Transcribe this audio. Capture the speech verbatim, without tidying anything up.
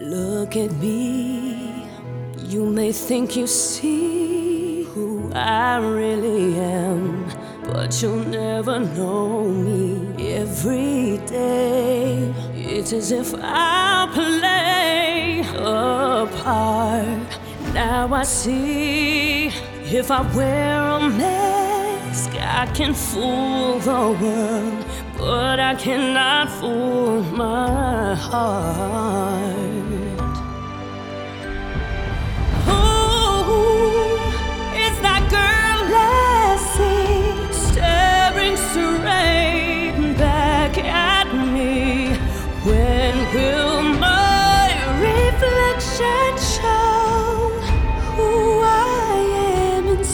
Look at me, you may think you see who I really am, but you'll never know me. Every day, it's as if I play a part. Now I see, if I wear a mask, I can fool the world, but I cannot fool my heart.